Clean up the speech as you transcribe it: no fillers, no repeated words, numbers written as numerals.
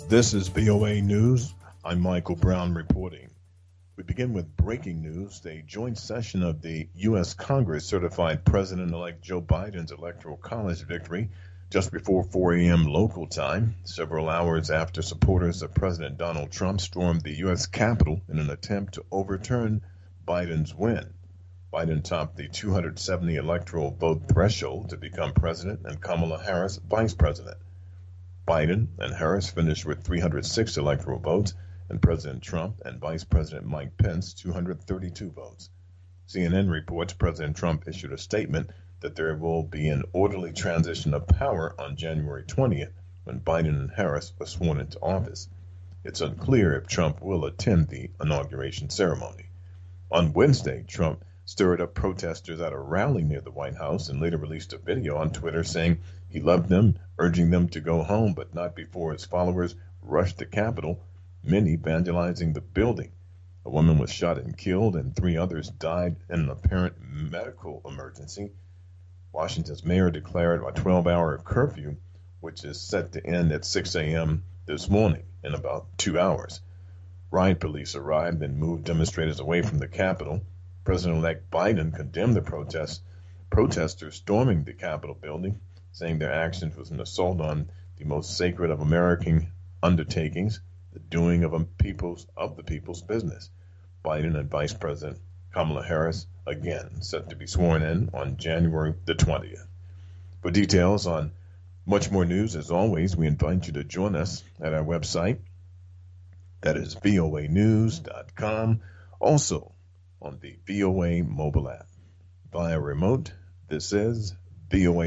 This is VOA News. I'm Michael Brown reporting. We begin with breaking news. The joint session of the U.S. Congress certified President-elect Joe Biden's Electoral College victory just before 4 a.m. local time, several hours after supporters of President Donald Trump stormed the U.S. Capitol in an attempt to overturn Biden's win. Biden topped the 270 electoral vote threshold to become president and Kamala Harris vice president. Biden and Harris finished with 306 electoral votes, and President Trump and Vice President Mike Pence 232 votes. CNN reports President Trump issued a statement that there will be an orderly transition of power on January 20th when Biden and Harris are sworn into office. It's unclear if Trump will attend the inauguration ceremony. On Wednesday, Trump stirred up protesters at a rally near the White House and later released a video on Twitter saying he loved them, urging them to go home, but not before his followers rushed the Capitol, many vandalizing the building. A woman was shot and killed, and 3 others died in an apparent medical emergency. Washington's mayor declared a 12-hour curfew, which is set to end at 6 a.m. this morning in about 2 hours. Riot police arrived and moved demonstrators away from the Capitol. President-elect Biden condemned the protesters storming the Capitol building, saying their actions was an assault on the most sacred of American undertakings, the doing of the people's business. Biden and Vice President Kamala Harris, again, set to be sworn in on January the 20th. For details on much more news, as always, we invite you to join us at our website. That is voanews.com. Also, on the VOA mobile app. Via remote, this is VOA